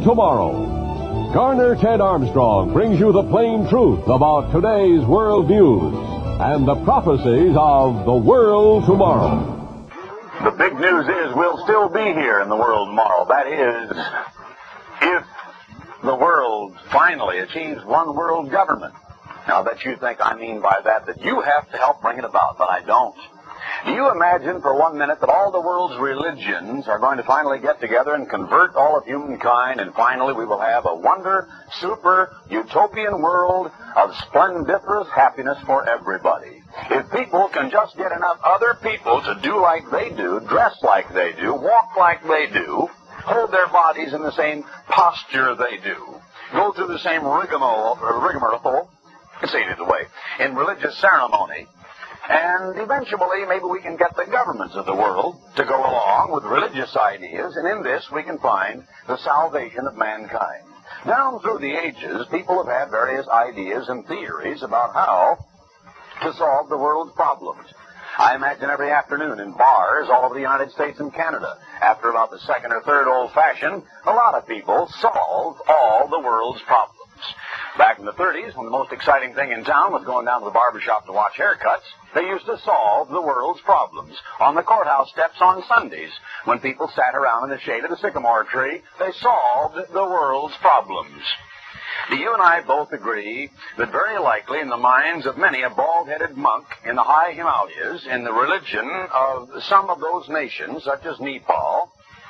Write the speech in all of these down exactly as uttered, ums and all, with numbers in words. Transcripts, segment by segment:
tomorrow. Garner Ted Armstrong brings you the plain truth about today's world news and the prophecies of the world tomorrow. The big news is we'll still be here in the world tomorrow. That is, if the world finally achieves one world government. Now, I bet you think I mean by that that you have to help bring it about, but I don't. Do you imagine for one minute that all the world's religions are going to finally get together and convert all of humankind, and finally we will have a wonder, super, utopian world of splendiferous happiness for everybody? If people can just get enough other people to do like they do, dress like they do, walk like they do, hold their bodies in the same posture they do, go through the same rigmarole, rigmarole, say it away, in religious ceremony, and eventually maybe we can get the governments of the world to go along with religious ideas, and in this we can find the salvation of mankind. Down through the ages, people have had various ideas and theories about how to solve the world's problems. I imagine every afternoon in bars all over the United States and Canada, after about the second or third old-fashioned, a lot of people solve all the world's problems. Back in the thirties, when the most exciting thing in town was going down to the barbershop to watch haircuts, they used to solve the world's problems. On the courthouse steps on Sundays, when people sat around in the shade of the sycamore tree, they solved the world's problems. Do you and I both agree that very likely in the minds of many a bald-headed monk in the high Himalayas, in the religion of some of those nations, such as Nepal,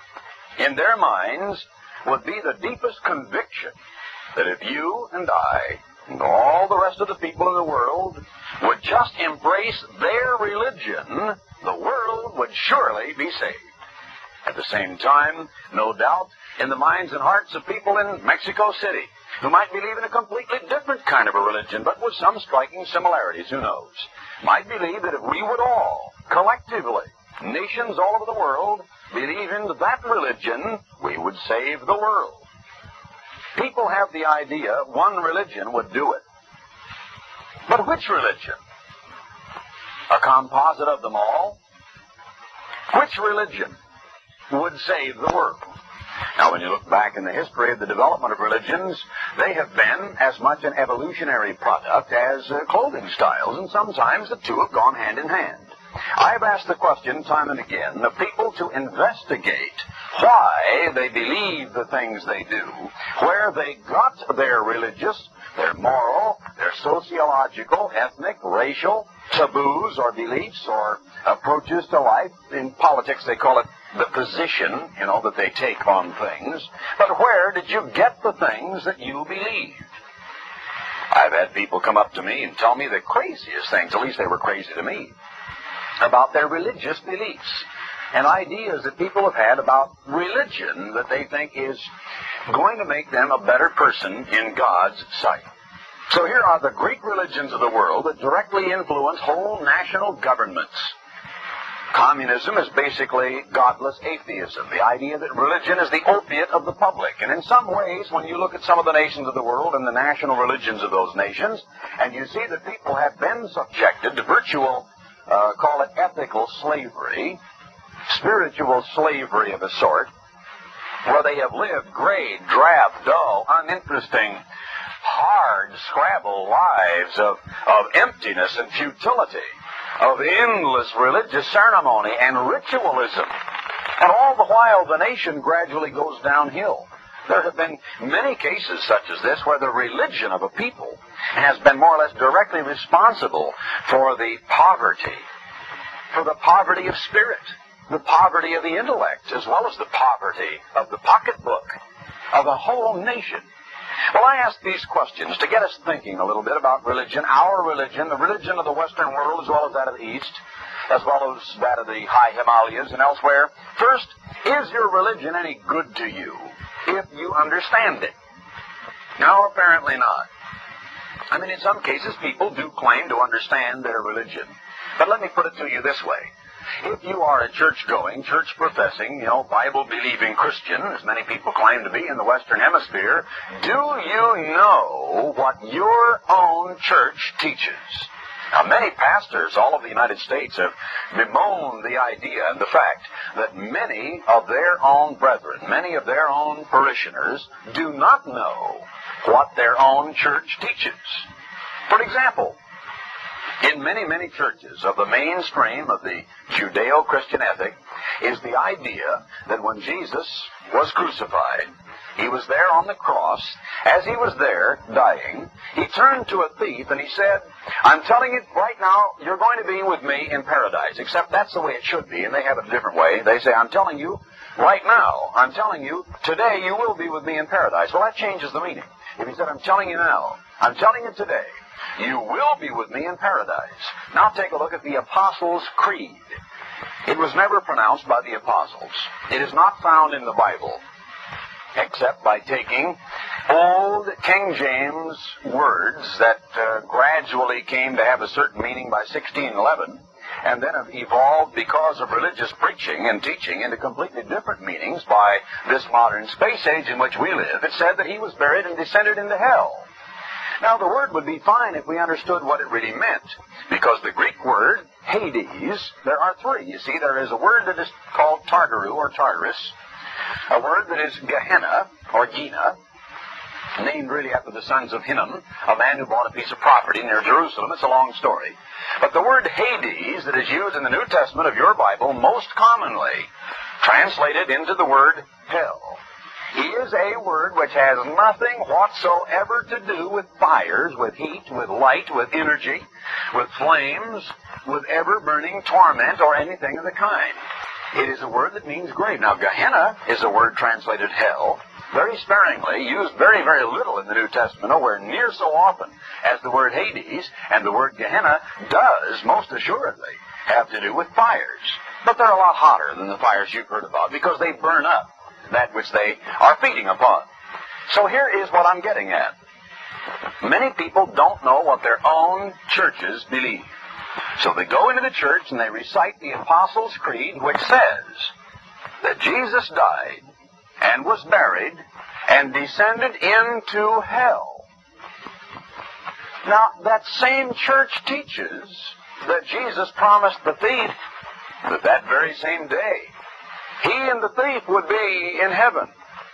in their minds would be the deepest conviction that if you and I and all the rest of the people in the world would just embrace their religion, the world would surely be saved. At the same time, no doubt, in the minds and hearts of people in Mexico City, who might believe in a completely different kind of a religion, but with some striking similarities, who knows, might believe that if we would all, collectively, nations all over the world, believe in that religion, we would save the world. People have the idea one religion would do it. But which religion? A composite of them all? Which religion would save the world? Now, when you look back in the history of the development of religions, they have been as much an evolutionary product as uh, clothing styles, and sometimes the two have gone hand in hand. I've asked the question time and again of people to investigate why they believe the things they do, where they got their religious, their moral, their sociological, ethnic, racial taboos or beliefs or approaches to life. In politics they call it the position, you know, that they take on things. But where did you get the things that you believed? I've had people come up to me and tell me the craziest things, at least they were crazy to me, about their religious beliefs and ideas that people have had about religion that they think is going to make them a better person in God's sight. So here are the Greek religions of the world that directly influence whole national governments. Communism is basically godless atheism, the idea that religion is the opiate of the public. And in some ways, when you look at some of the nations of the world and the national religions of those nations, and you see that people have been subjected to virtual, uh, call it ethical slavery, spiritual slavery of a sort, where they have lived gray, drab, dull, uninteresting, hard, scrabble lives of, of emptiness and futility, of endless religious ceremony and ritualism. And all the while the nation gradually goes downhill. There have been many cases such as this where the religion of a people has been more or less directly responsible for the poverty, for the poverty of spirit, the poverty of the intellect, as well as the poverty of the pocketbook of a whole nation. Well, I ask these questions to get us thinking a little bit about religion, our religion, the religion of the Western world as well as that of the East, as well as that of the high Himalayas and elsewhere. First, is your religion any good to you if you understand it? No, apparently not. I mean, in some cases, people do claim to understand their religion. But let me put it to you this way. If you are a church-going, church-professing, you know, Bible-believing Christian, as many people claim to be in the Western Hemisphere, do you know what your own church teaches? Now, many pastors all over the United States have bemoaned the idea and the fact that many of their own brethren, many of their own parishioners, do not know what their own church teaches. For example, in many, many churches of the mainstream of the Judeo-Christian ethic is the idea that when Jesus was crucified, he was there on the cross. As he was there, dying, he turned to a thief and he said, I'm telling you right now, you're going to be with me in paradise. Except that's the way it should be, and they have it a different way. They say, I'm telling you right now, I'm telling you, today you will be with me in paradise. Well, that changes the meaning. If he said, I'm telling you now, I'm telling you today, you will be with me in paradise. Now take a look at the Apostles' Creed. It was never pronounced by the apostles. It is not found in the Bible, except by taking old King James words that uh, gradually came to have a certain meaning by sixteen eleven, and then have evolved because of religious preaching and teaching into completely different meanings by this modern space age in which we live. It said that he was buried and descended into hell. Now, the word would be fine if we understood what it really meant, because the Greek word, Hades, there are three. You see, there is a word that is called Tartaru or Tartarus, a word that is Gehenna or Gina, named really after the sons of Hinnom, a man who bought a piece of property near Jerusalem. It's a long story. But the word Hades that is used in the New Testament of your Bible most commonly translated into the word hell is a word which has nothing whatsoever to do with fires, with heat, with light, with energy, with flames, with ever-burning torment or anything of the kind. It is a word that means grave. Now, Gehenna is a word translated hell, very sparingly, used very, very little in the New Testament, nowhere near so often as the word Hades, and the word Gehenna does, most assuredly, have to do with fires. But they're a lot hotter than the fires you've heard about, because they burn up that which they are feeding upon. So here is what I'm getting at. Many people don't know what their own churches believe. So they go into the church and they recite the Apostles' Creed, which says that Jesus died and was buried and descended into hell. Now, that same church teaches that Jesus promised the thief that that very same day he and the thief would be in heaven.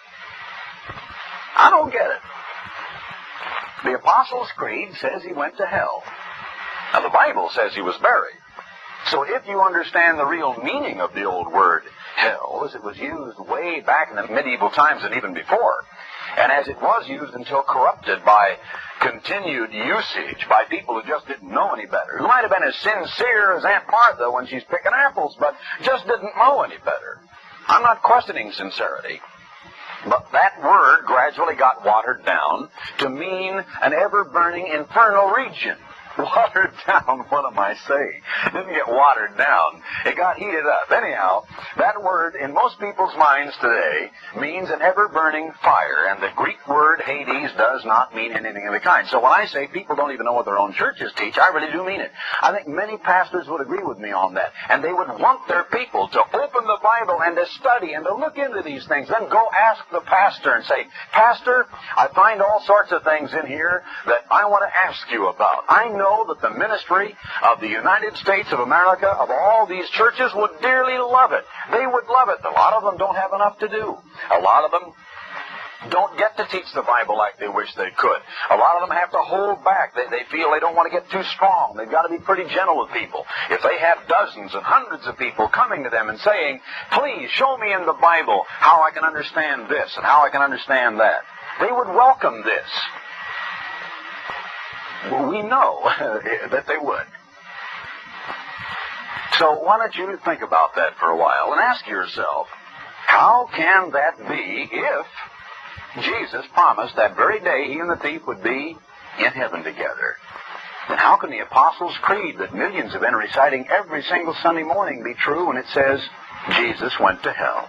I don't get it. The Apostles' Creed says he went to hell. Now, the Bible says he was buried. So if you understand the real meaning of the old word hell, as it was used way back in the medieval times and even before, and as it was used until corrupted by continued usage by people who just didn't know any better, who might have been as sincere as Aunt Martha when she's picking apples, but just didn't know any better. I'm not questioning sincerity, but that word gradually got watered down to mean an ever-burning infernal region. Watered down, what am I saying? It didn't get watered down. It got heated up. Anyhow, that word in most people's minds today means an ever-burning fire, and the Greek word Hades does not mean anything of the kind. So when I say people don't even know what their own churches teach, I really do mean it. I think many pastors would agree with me on that, and they would want their people to open the Bible and to study and to look into these things. Then go ask the pastor and say, Pastor, I find all sorts of things in here that I want to ask you about. I know know that the ministry of the United States of America, of all these churches, would dearly love it. They would love it. A lot of them don't have enough to do. A lot of them don't get to teach the Bible like they wish they could. A lot of them have to hold back. They, they feel they don't want to get too strong. They've got to be pretty gentle with people. If they have dozens and hundreds of people coming to them and saying, please show me in the Bible how I can understand this and how I can understand that, they would welcome this. We know that they would. So why don't you think about that for a while and ask yourself, how can that be if Jesus promised that very day he and the thief would be in heaven together? Then how can the Apostles' Creed that millions have been reciting every single Sunday morning be true when it says Jesus went to hell?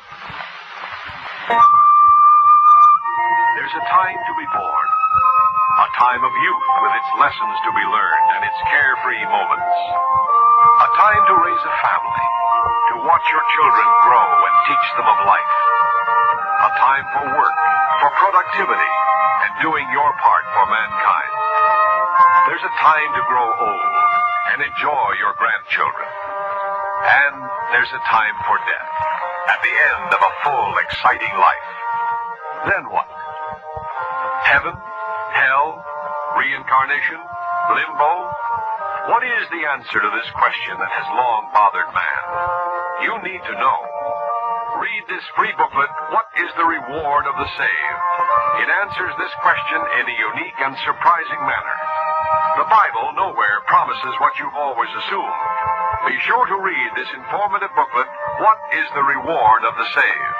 There's a time to be born. A time of youth with its lessons to be learned and its carefree moments. A time to raise a family, to watch your children grow and teach them of life. A time for work, for productivity, and doing your part for mankind. There's a time to grow old and enjoy your grandchildren. And there's a time for death, at the end of a full, exciting life. Then what? Heaven? Hell? Reincarnation? Limbo? What is the answer to this question that has long bothered man? You need to know. Read this free booklet, What is the Reward of the Saved? It answers this question in a unique and surprising manner. The Bible nowhere promises what you've always assumed. Be sure to read this informative booklet, What is the Reward of the Saved?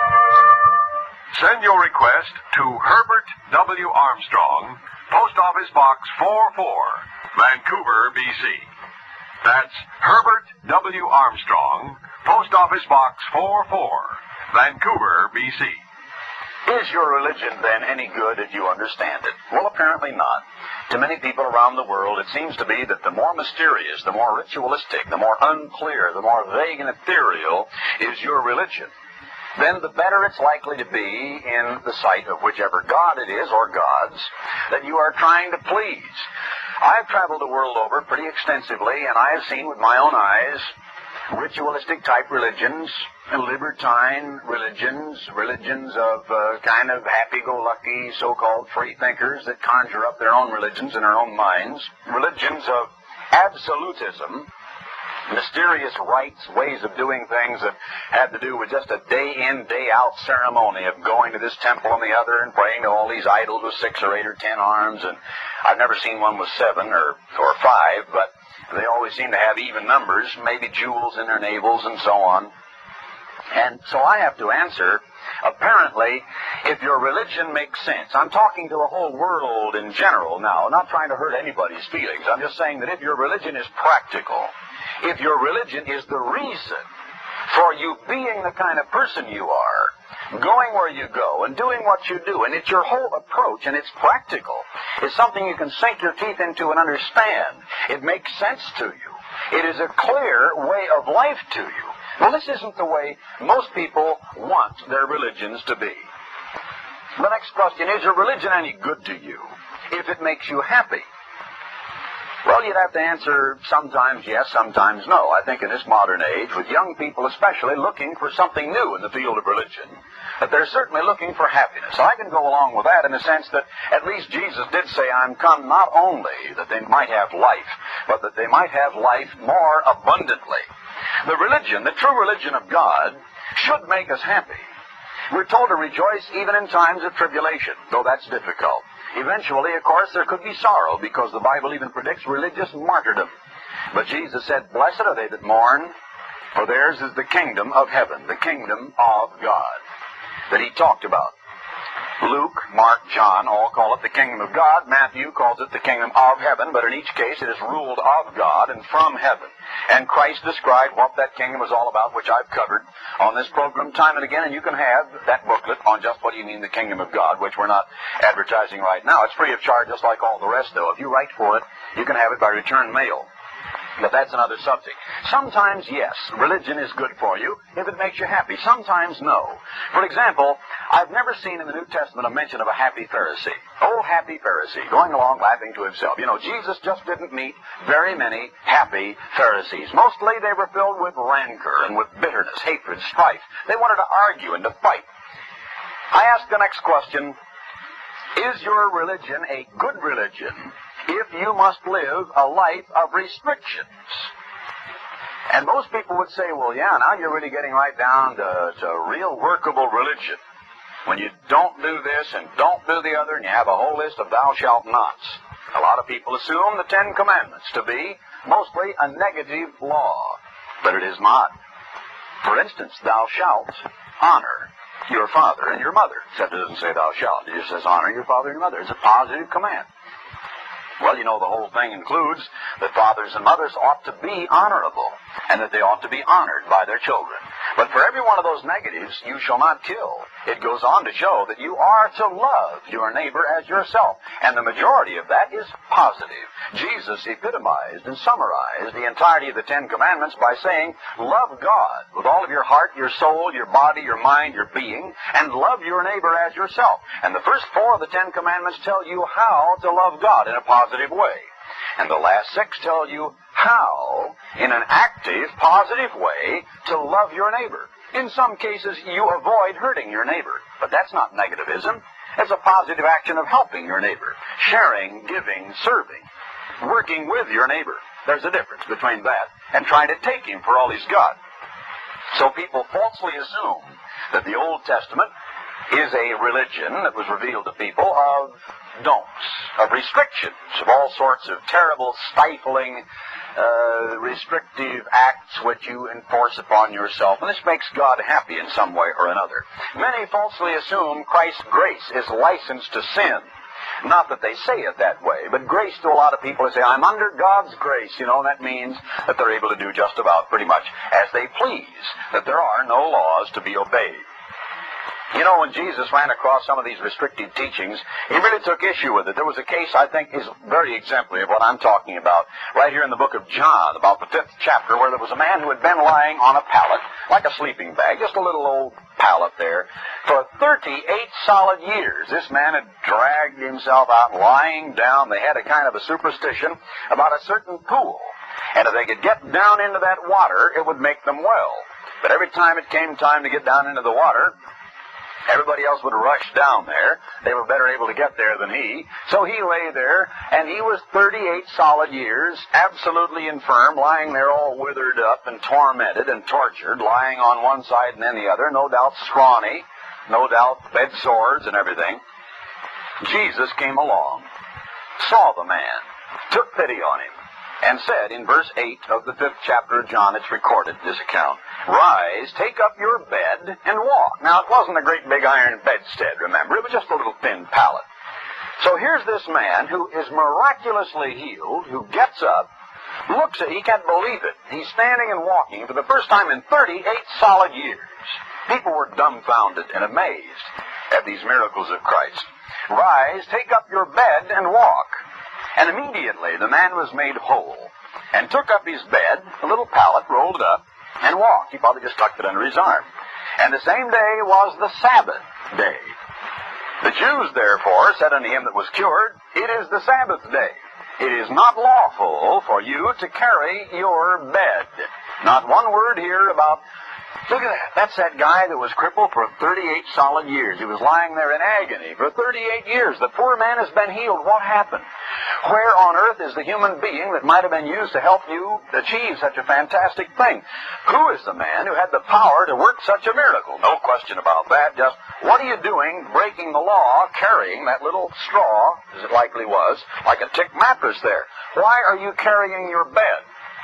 Send your request to Herbert W. Armstrong, Post Office Box four four, Vancouver, B C. That's Herbert W. Armstrong, Post Office Box four four, Vancouver, B C. Is your religion, then, any good if you understand it? Well, apparently not. To many people around the world, it seems to be that the more mysterious, the more ritualistic, the more unclear, the more vague and ethereal is your religion, then the better it's likely to be in the sight of whichever God it is, or gods, that you are trying to please. I've traveled the world over pretty extensively, and I have seen with my own eyes ritualistic type religions, libertine religions, religions of uh, kind of happy-go-lucky so-called free thinkers that conjure up their own religions in their own minds, religions of absolutism, mysterious rites, ways of doing things that had to do with just a day-in, day-out ceremony of going to this temple and the other and praying to all these idols with six or eight or ten arms. And I've never seen one with seven or, or five, but they always seem to have even numbers, maybe jewels in their navels and so on. And so I have to answer, apparently, if your religion makes sense. I'm talking to the whole world in general now, not trying to hurt anybody's feelings. I'm just saying that if your religion is practical, if your religion is the reason for you being the kind of person you are, going where you go and doing what you do, and it's your whole approach, and it's practical, it's something you can sink your teeth into and understand. It makes sense to you. It is a clear way of life to you. Well, this isn't the way most people want their religions to be. The next question, is your religion any good to you if it makes you happy? Well, you'd have to answer sometimes yes, sometimes no. I think in this modern age, with young people especially looking for something new in the field of religion, that they're certainly looking for happiness. I can go along with that in the sense that at least Jesus did say, I'm come not only that they might have life, but that they might have life more abundantly. The religion, the true religion of God, should make us happy. We're told to rejoice even in times of tribulation, though that's difficult. Eventually, of course, there could be sorrow, because the Bible even predicts religious martyrdom. But Jesus said, blessed are they that mourn, for theirs is the kingdom of heaven, the kingdom of God, that he talked about. Luke, Mark, John all call it the kingdom of God. Matthew calls it the kingdom of heaven, but in each case it is ruled of God and from heaven. And Christ described what that kingdom was all about, which I've covered on this program time and again, and you can have that booklet on just what do you mean the kingdom of God, which we're not advertising right now. It's free of charge just like all the rest, though. If you write for it, you can have it by return mail. But that's another subject. Sometimes, yes, religion is good for you if it makes you happy. Sometimes, no. For example, I've never seen in the New Testament a mention of a happy Pharisee. Oh, happy Pharisee, going along laughing to himself. You know, Jesus just didn't meet very many happy Pharisees. Mostly they were filled with rancor and with bitterness, hatred, strife. They wanted to argue and to fight. I ask the next question, is your religion a good religion if you must live a life of restrictions? And most people would say, well, yeah, now you're really getting right down to, to real workable religion. When you don't do this and don't do the other, and you have a whole list of thou shalt nots. A lot of people assume the Ten Commandments to be mostly a negative law, but it is not. For instance, thou shalt honor your father and your mother. Except it doesn't say thou shalt. It just says honor your father and your mother. It's a positive command. Well, you know, the whole thing includes that fathers and mothers ought to be honorable, and that they ought to be honored by their children. But for every one of those negatives, you shall not kill. It goes on to show that you are to love your neighbor as yourself. And the majority of that is positive. Jesus epitomized and summarized the entirety of the Ten Commandments by saying, love God with all of your heart, your soul, your body, your mind, your being, and love your neighbor as yourself. And the first four of the Ten Commandments tell you how to love God in a positive way. And the last six tell you how, in an active, positive way, to love your neighbor. In some cases, you avoid hurting your neighbor. But that's not negativism. It's a positive action of helping your neighbor, sharing, giving, serving, working with your neighbor. There's a difference between that and trying to take him for all he's got. So people falsely assume that the Old Testament is a religion that was revealed to people of don'ts, of restrictions, of all sorts of terrible, stifling, uh, restrictive acts which you enforce upon yourself. And this makes God happy in some way or another. Many falsely assume Christ's grace is license to sin. Not that they say it that way, but grace to a lot of people is say, I'm under God's grace, you know, and that means that they're able to do just about pretty much as they please, that there are no laws to be obeyed. You know, when Jesus ran across some of these restrictive teachings, he really took issue with it. There was a case I think is very exemplary of what I'm talking about, right here in the book of John, about the fifth chapter, where there was a man who had been lying on a pallet, like a sleeping bag, just a little old pallet there, for thirty-eight solid years. This man had dragged himself out lying down. They had a kind of a superstition about a certain pool, and if they could get down into that water, it would make them well. But every time it came time to get down into the water, everybody else would rush down there. They were better able to get there than he. So he lay there, and he was thirty-eight solid years, absolutely infirm, lying there all withered up and tormented and tortured, lying on one side and then the other, no doubt scrawny, no doubt bed sores and everything. Jesus came along, saw the man, took pity on him, and said in verse eight of the fifth chapter of John, it's recorded, this account, Rise, take up your bed, and walk. Now, it wasn't a great big iron bedstead, remember. It was just a little thin pallet. So here's this man who is miraculously healed, who gets up, looks at, he can't believe it. He's standing and walking for the first time in thirty-eight solid years. People were dumbfounded and amazed at these miracles of Christ. Rise, take up your bed, and walk. And immediately the man was made whole and took up his bed, a little pallet, rolled it up, and walked. He probably just tucked it under his arm. And the same day was the Sabbath day. The Jews, therefore, said unto him that was cured, It is the Sabbath day. It is not lawful for you to carry your bed. Not one word here about, look at that. That's that guy that was crippled for thirty-eight solid years. He was lying there in agony for thirty-eight years. The poor man has been healed. What happened? Where on earth is the human being that might have been used to help you achieve such a fantastic thing? Who is the man who had the power to work such a miracle? No question about that. Just, what are you doing breaking the law, carrying that little straw, as it likely was, like a tick mattress there? Why are you carrying your bed?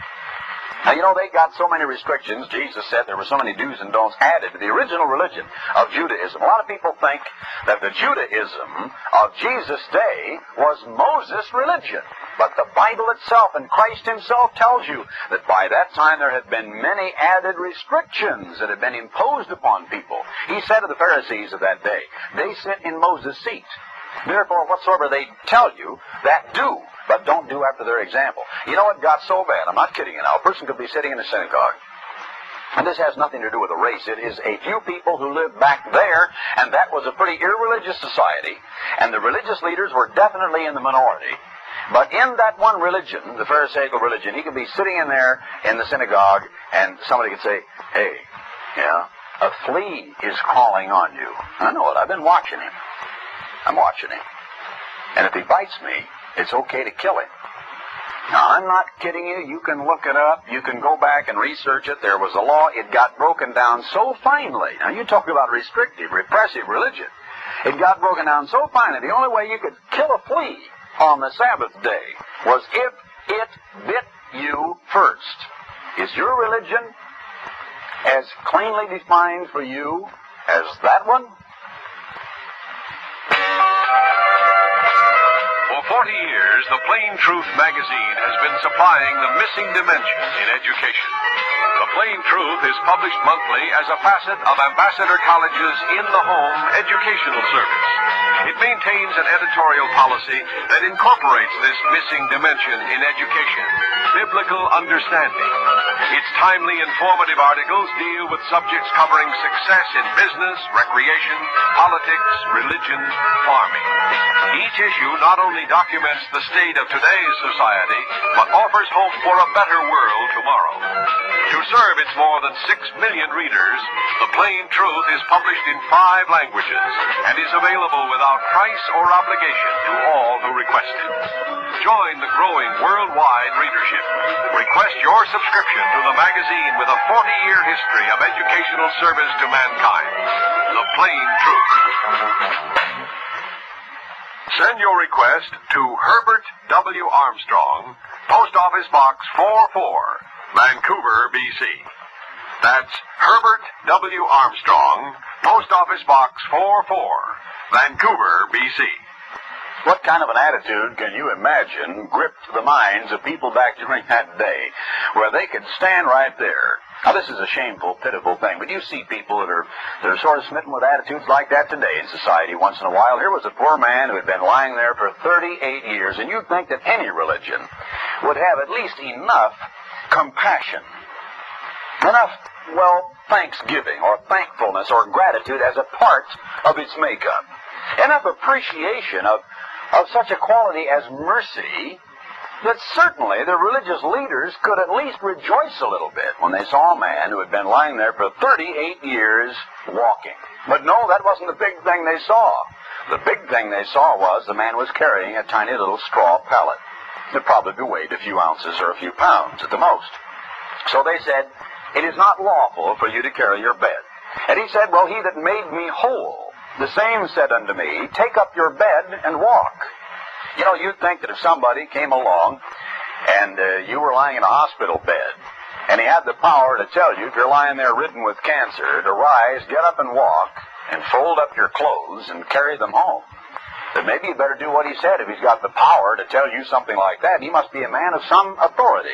Now, you know, they got so many restrictions. Jesus said there were so many do's and don'ts added to the original religion of Judaism. A lot of people think that the Judaism of Jesus' day was Moses' religion. But the Bible itself and Christ himself tells you that by that time there had been many added restrictions that had been imposed upon people. He said to the Pharisees of that day, they sit in Moses' seat. Therefore, whatsoever they tell you, that do, but don't do after their example. You know, it got so bad, I'm not kidding you now, a person could be sitting in a synagogue, and this has nothing to do with a race. It is a few people who lived back there, and that was a pretty irreligious society, and the religious leaders were definitely in the minority. But in that one religion, the Pharisaical religion, he could be sitting in there in the synagogue, and somebody could say, hey, yeah, a flea is crawling on you. I know it, I've been watching him. I'm watching him. And if he bites me, it's okay to kill him. Now, I'm not kidding you. You can look it up. You can go back and research it. There was a law. It got broken down so finely. Now, you talk about restrictive, repressive religion. It got broken down so finely. The only way you could kill a flea on the Sabbath day was if it bit you first. Is your religion as cleanly defined for you as that one? For forty years, the Plain Truth magazine has been supplying the missing dimension in education. The Plain Truth is published monthly as a facet of Ambassador College's in-the-home educational service. It maintains an editorial policy that incorporates this missing dimension in education, biblical understanding. Its timely, informative articles deal with subjects covering success in business, recreation, politics, religion, farming. Each issue not only documents the state of today's society, but offers hope for a better world tomorrow. To serve its more than six million readers, The Plain Truth is published in five languages and is available without price or obligation to all who request it. Join the growing worldwide readership. Request your subscription to the magazine with a forty-year history of educational service to mankind. The Plain Truth. Send your request to Herbert W. Armstrong, Post Office Box forty-four, Vancouver, B C. That's Herbert W. Armstrong, Post Office Box forty-four, Vancouver, B C. What kind of an attitude can you imagine gripped the minds of people back during that day, where they could stand right there? Now, this is a shameful, pitiful thing, but you see people that are, that are sort of smitten with attitudes like that today in society once in a while. Here was a poor man who had been lying there for thirty-eight years, and you'd think that any religion would have at least enough compassion, enough, well, thanksgiving or thankfulness or gratitude as a part of its makeup, enough appreciation of, of such a quality as mercy, that certainly the religious leaders could at least rejoice a little bit when they saw a man who had been lying there for thirty-eight years walking. But no, that wasn't the big thing they saw. The big thing they saw was the man was carrying a tiny little straw pallet. It probably weighed a few ounces or a few pounds at the most. So they said, "It is not lawful for you to carry your bed." And he said, "Well, he that made me whole, the same said unto me, Take up your bed and walk." You know, you'd think that if somebody came along and uh, you were lying in a hospital bed, and he had the power to tell you, if you're lying there ridden with cancer, to rise, get up and walk, and fold up your clothes and carry them home, that maybe you better do what he said. If he's got the power to tell you something like that, he must be a man of some authority.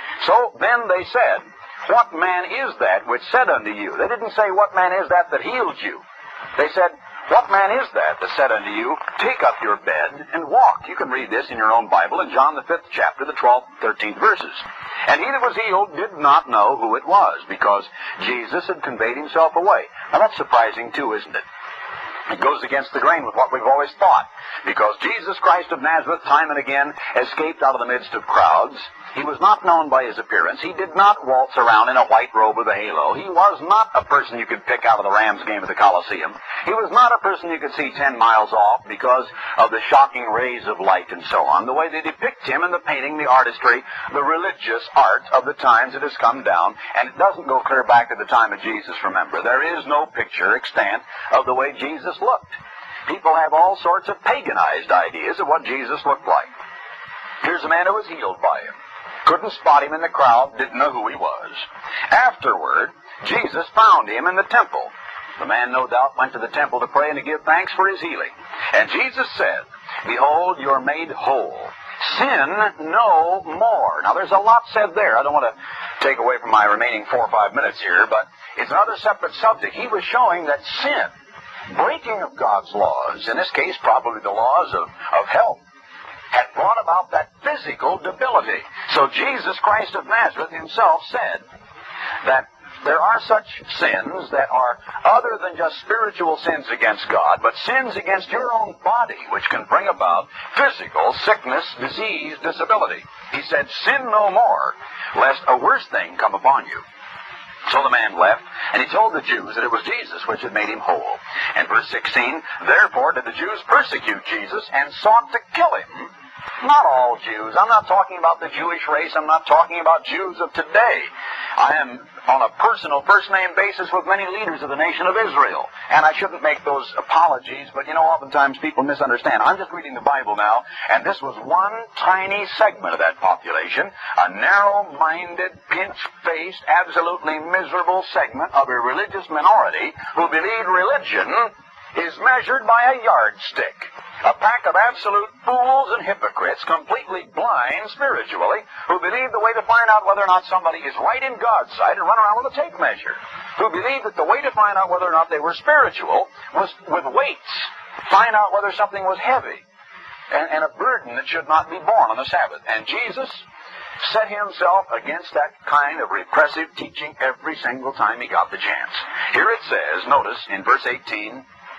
So then they said, "What man is that which said unto you?" They didn't say, "What man is that that healed you?" They said, "What man is that that said unto you, Take up your bed and walk?" You can read this in your own Bible in John the fifth chapter, the twelfth, thirteenth verses. And he that was healed did not know who it was, because Jesus had conveyed himself away. Now that's surprising too, isn't it? It goes against the grain with what we've always thought, because Jesus Christ of Nazareth time and again escaped out of the midst of crowds. He was not known by his appearance. He did not waltz around in a white robe with a halo. He was not a person you could pick out of the Rams game at the Coliseum. He was not a person you could see ten miles off because of the shocking rays of light and so on. The way they depict him in the painting, the artistry, the religious art of the times that has come down, and it doesn't go clear back to the time of Jesus, remember. There is no picture extant of the way Jesus looked. People have all sorts of paganized ideas of what Jesus looked like. Here's a man who was healed by him. Couldn't spot him in the crowd, didn't know who he was. Afterward, Jesus found him in the temple. The man, no doubt, went to the temple to pray and to give thanks for his healing. And Jesus said, "Behold, you're made whole. Sin no more." Now, there's a lot said there. I don't want to take away from my remaining four or five minutes here, but it's another separate subject. He was showing that sin, breaking of God's laws, in this case probably the laws of, of health, had brought about that physical debility. So Jesus Christ of Nazareth himself said that there are such sins that are other than just spiritual sins against God, but sins against your own body, which can bring about physical sickness, disease, disability. He said, "Sin no more, lest a worse thing come upon you." So the man left, and he told the Jews that it was Jesus which had made him whole. And verse sixteen, "Therefore did the Jews persecute Jesus, and sought to kill him." Not all Jews. I'm not talking about the Jewish race. I'm not talking about Jews of today. I am on a personal, first-name basis with many leaders of the nation of Israel. And I shouldn't make those apologies, but, you know, oftentimes people misunderstand. I'm just reading the Bible now, and this was one tiny segment of that population, a narrow-minded, pinch-faced, absolutely miserable segment of a religious minority who believed religion is measured by a yardstick. A pack of absolute fools and hypocrites, completely blind spiritually, who believe the way to find out whether or not somebody is right in God's sight and run around with a tape measure. Who believe that the way to find out whether or not they were spiritual was with weights. Find out whether something was heavy and, and a burden that should not be borne on the Sabbath. And Jesus set himself against that kind of repressive teaching every single time he got the chance. Here it says, notice in verse eighteen,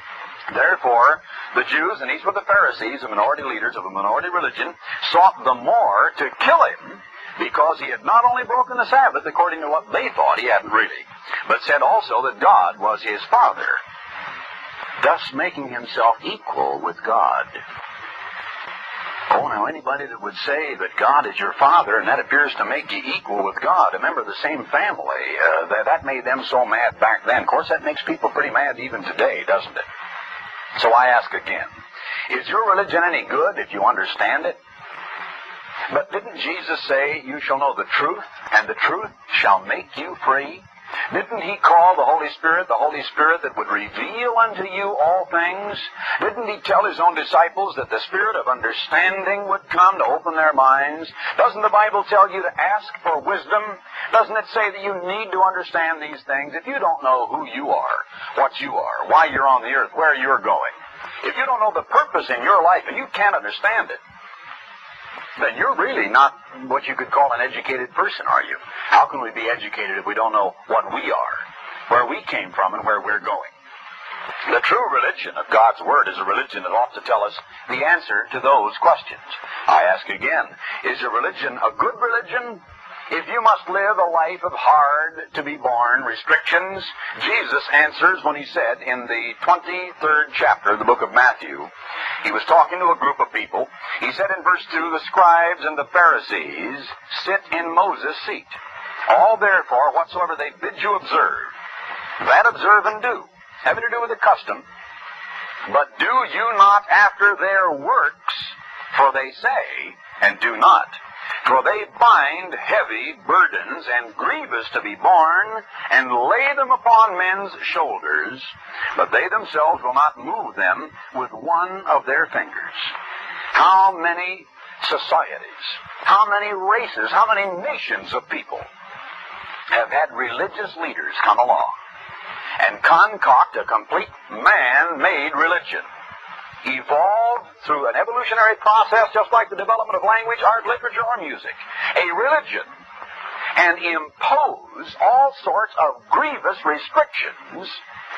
Therefore, the Jews, and these were the Pharisees, the minority leaders of a minority religion, sought the more to kill him because he had not only broken the Sabbath according to what they thought, he hadn't really, but said also that God was his Father, thus making himself equal with God. Oh, now anybody that would say that God is your Father and that appears to make you equal with God, a member of the same family, uh, that, that made them so mad back then. Of course, that makes people pretty mad even today, doesn't it? So I ask again, is your religion any good if you understand it? But didn't Jesus say, you shall know the truth, and the truth shall make you free? Didn't he call the Holy Spirit the Holy Spirit that would reveal unto you all things? Didn't he tell his own disciples that the Spirit of understanding would come to open their minds? Doesn't the Bible tell you to ask for wisdom? Doesn't it say that you need to understand these things? If you don't know who you are, what you are, why you're on the earth, where you're going, if you don't know the purpose in your life and you can't understand it, then you're really not what you could call an educated person, are you? How can we be educated if we don't know what we are, where we came from, and where we're going? The true religion of God's Word is a religion that ought to tell us the answer to those questions. I ask again, is your religion a good religion? If you must live a life of hard-to-be-born restrictions, Jesus answers when he said in the twenty-third chapter of the book of Matthew, he was talking to a group of people. He said in verse two, the scribes and the Pharisees sit in Moses' seat. All therefore, whatsoever they bid you observe, that observe and do, having to do with the custom. But do you not after their works, for they say, and do not. For they bind heavy burdens and grievous to be borne, and lay them upon men's shoulders, but they themselves will not move them with one of their fingers. How many societies, how many races, how many nations of people have had religious leaders come along and concoct a complete man-made religion, evolved through an evolutionary process just like the development of language, art, literature, or music, a religion, and impose all sorts of grievous restrictions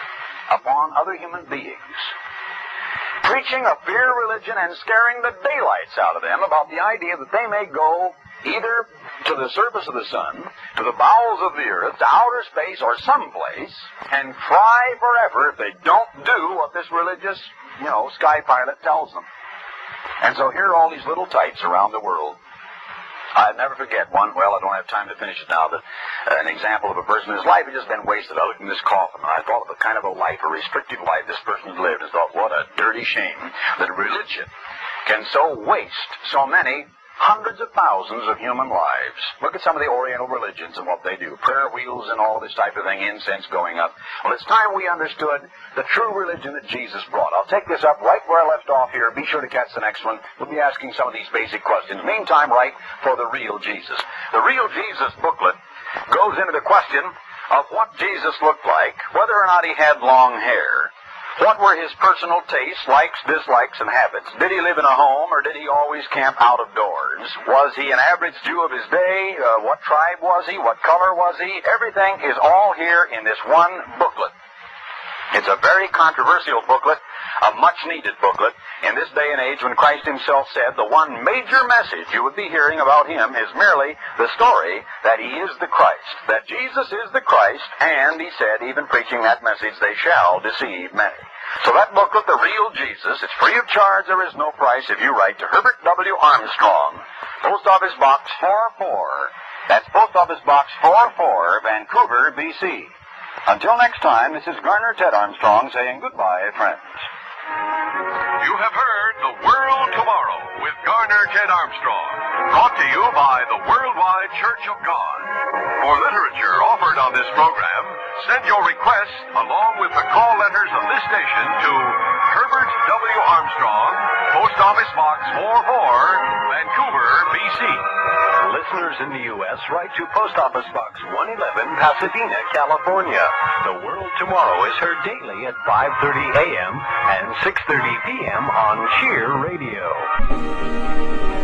upon other human beings, preaching a fear religion and scaring the daylights out of them about the idea that they may go either to the surface of the sun, to the bowels of the earth, to outer space, or someplace, and cry forever if they don't do what this religious, you know, sky pilot tells them. And so here are all these little types around the world. I'll never forget one, well, I don't have time to finish it now, but uh, an example of a person whose life had just been wasted. I looked in this coffin, and I thought of the kind of a life, a restricted life this person had lived, and thought, what a dirty shame that religion can so waste so many hundreds of thousands of human lives. Look at some of the Oriental religions and what they do. Prayer wheels and all this type of thing, incense going up. Well, it's time we understood the true religion that Jesus brought. I'll take this up right where I left off here. Be sure to catch the next one. We'll be asking some of these basic questions. Meantime, write for the Real Jesus. The Real Jesus booklet goes into the question of what Jesus looked like, whether or not he had long hair. What were his personal tastes, likes, dislikes, and habits? Did he live in a home, or did he always camp out of doors? Was he an average Jew of his day? Uh, what tribe was he? What color was he? Everything is all here in this one booklet. It's a very controversial booklet, a much-needed booklet, in this day and age when Christ himself said the one major message you would be hearing about him is merely the story that he is the Christ, that Jesus is the Christ, and he said, even preaching that message, they shall deceive many. So that booklet, The Real Jesus, it's free of charge, there is no price if you write to Herbert W. Armstrong, Post Office Box four four, that's Post Office Box four four, Vancouver, B C. Until next time, this is Garner Ted Armstrong saying goodbye, friends. You have heard The World Tomorrow with Garner Ted Armstrong, brought to you by the Worldwide Church of God. For literature offered on this program, send your request along with the call letters of this station to Herbert W. Armstrong, Post Office Box four four, Vancouver, B C. Listeners in the U S write to Post Office Box one eleven, Pasadena, California. The World Tomorrow is heard daily at five thirty a m and six thirty p m on Cheer Radio.